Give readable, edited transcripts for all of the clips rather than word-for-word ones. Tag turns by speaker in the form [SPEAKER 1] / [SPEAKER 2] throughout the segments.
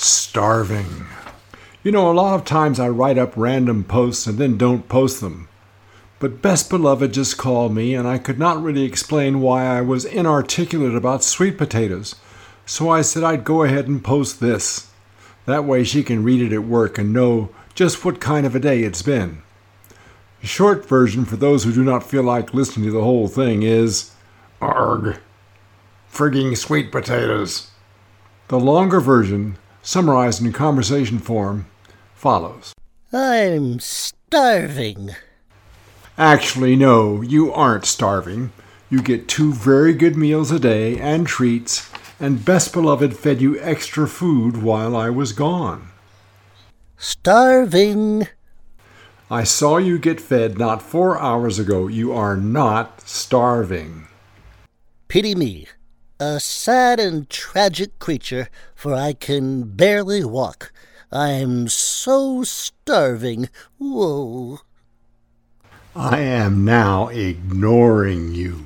[SPEAKER 1] Starving. You know, a lot of times I write up random posts and then don't post them. But Best Beloved just called me and I could not really explain why I was inarticulate about sweet potatoes. So I said I'd go ahead and post this. That way she can read it at work and know just what kind of a day it's been. The short version for those who do not feel like listening to the whole thing is, Arg. Frigging sweet potatoes. The longer version, summarized in conversation form, follows.
[SPEAKER 2] I'm starving.
[SPEAKER 1] Actually, no, you aren't starving. You get 2 very good meals a day and treats, and Best Beloved fed you extra food while I was gone.
[SPEAKER 2] Starving.
[SPEAKER 1] I saw you get fed not 4 hours ago. You are not starving.
[SPEAKER 2] Pity me, a sad and tragic creature, for I can barely walk. I'm so starving. Whoa.
[SPEAKER 1] I am now ignoring you.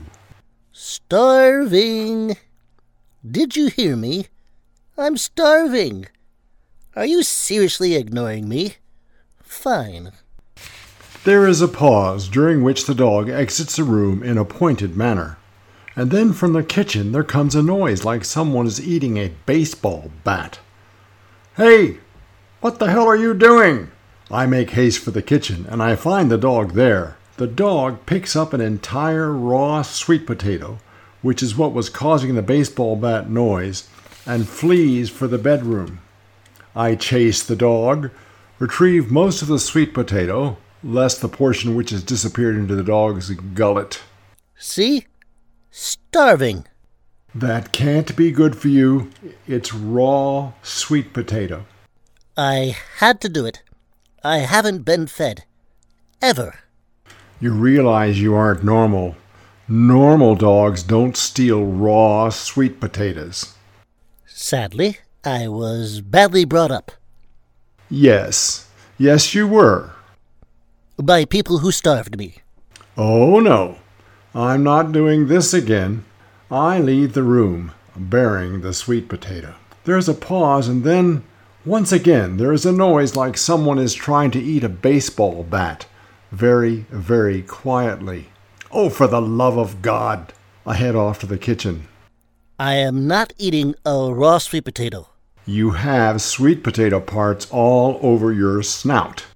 [SPEAKER 2] Starving. Did you hear me? I'm starving. Are you seriously ignoring me? Fine.
[SPEAKER 1] There is a pause during which the dog exits the room in a pointed manner. And then from the kitchen there comes a noise like someone is eating a baseball bat. Hey, what the hell are you doing? I make haste for the kitchen and I find the dog there. The dog picks up an entire raw sweet potato, which is what was causing the baseball bat noise, and flees for the bedroom. I chase the dog, retrieve most of the sweet potato, less the portion which has disappeared into the dog's gullet.
[SPEAKER 2] See? Starving.
[SPEAKER 1] That can't be good for you. It's raw sweet potato.
[SPEAKER 2] I had to do it. I haven't been fed. Ever.
[SPEAKER 1] You realize you aren't normal. Normal dogs don't steal raw sweet potatoes.
[SPEAKER 2] Sadly, I was badly brought up.
[SPEAKER 1] Yes. Yes, you were.
[SPEAKER 2] By people who starved me.
[SPEAKER 1] Oh, no. I'm not doing this again. I leave the room, bearing the sweet potato. There's a pause, and then, once again, there is a noise like someone is trying to eat a baseball bat, very, very quietly. Oh, for the love of God! I head off to the kitchen.
[SPEAKER 2] I am not eating a raw sweet potato.
[SPEAKER 1] You have sweet potato parts all over your snout.